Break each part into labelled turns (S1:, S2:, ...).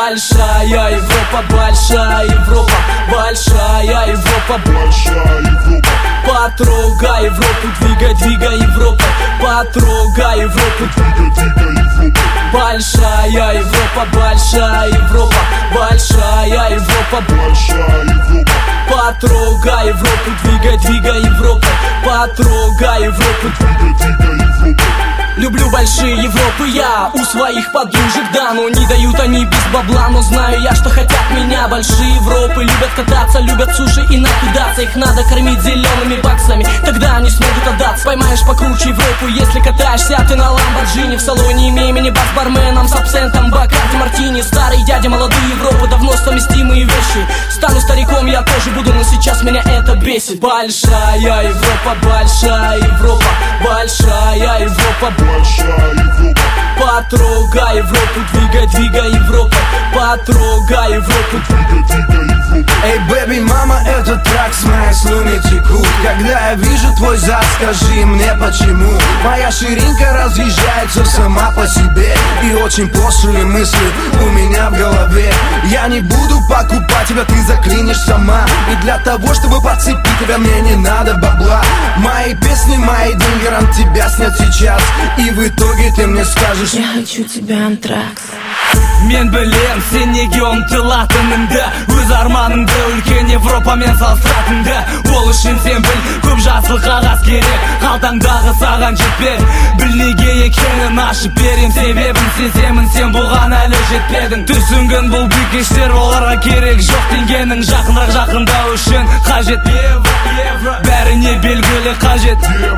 S1: Большая Европа, большая Европа, большая Европа,
S2: большая Европа.
S1: Потрогай Европу, двигай Европу, потрогай Европу,
S2: Двигай Европу.
S1: Большая Европа, большая Европа, большая Европа,
S2: большая Европа.
S1: Потрогай Европу, двигай Европу, потрогай Европу,
S2: Двигай Европу.
S1: Люблю большие Европы я у своих подружек, да, но не дают они без бабла. Но знаю я, что хотят меня. Большие Европы любят кататься, любят суши и накидаться. Их надо кормить зелеными баксами, тогда они смогут отдаться. Поймаешь покруче Европу, если катаешься ты на Ламборджини. В салоне имей мини-бар с барменом, с абсентом, Бакарди, мартини. Старые дяди, молодые Европы, давно совместимые вещи. Стану стариком, я тоже буду, но сейчас меня это бесит. Большая Европа, большая Европа, большая Европа,
S2: большая Европа.
S1: Потрогай Европу, двигай Европу, потрогай Европу,
S2: Двигай Европу.
S3: Эй, бэби, мама, этот трак с моей слюни текут. Когда я вижу твой зад, скажи мне почему. Моя ширинка разъезжается сама по себе, и очень пошлые мысли у меня в голове. Я не буду покупать тебя, ты заклинишь сама. И для того, чтобы подцепить тебя, мне не надо бабла. Мои песни, мои деньги, ран тебя снят сейчас. И в итоге ты мне скажешь:
S4: я хочу тебя, Антракс.
S1: Мен білем, сен неге ұмтылатыныңды. Өз арманыңды үлкен Европамен салыстыратынды. Ол үшін сен біл, көп жасыл қағаз керек. Қалтаңдағы саған жетпер. Біл неге екенін ашып берем. Себебін сеземін, сен бұған әлі жетпедің. Түсінгін бұл бикештер, оларға керек жоқ теңгенің. Жақынырақ жақындау үшін қажет евро, бәріне белгілі қажет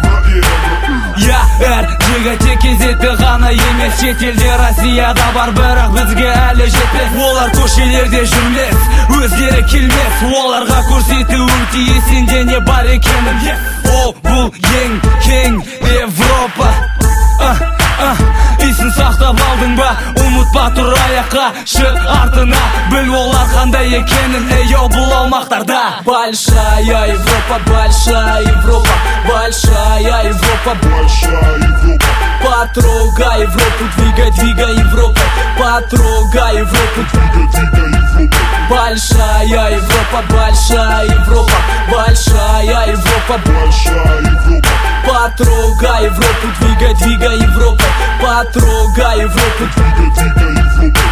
S1: Я, әр жігіт кезеті ғана емес. Шетелде Россияда бар, бірақ бізге әлі жетпес. Олар көшелерде жүрмес, өздері келмес. Оларға көрсетуің тиіс сенде не бар екенін. Ол бұл ең кең Европа. Исін сақтап алдың ба, ұмытпа, тұр аяққа шық артына. Біл олар қандай екенін, ей-оу бұл аумақтарда. Большая Европа, большая Европа, большая Европа,
S2: большая Европа.
S1: Потрогай Европу, двигай Европу, потрогай Европу,
S2: Двигай Европу.
S1: Большая Европа, большая Европа, большая Европа,
S2: большая Европа.
S1: Потрогай Европу, двигай Европу, потрогай Европу,
S2: Двигай Европу.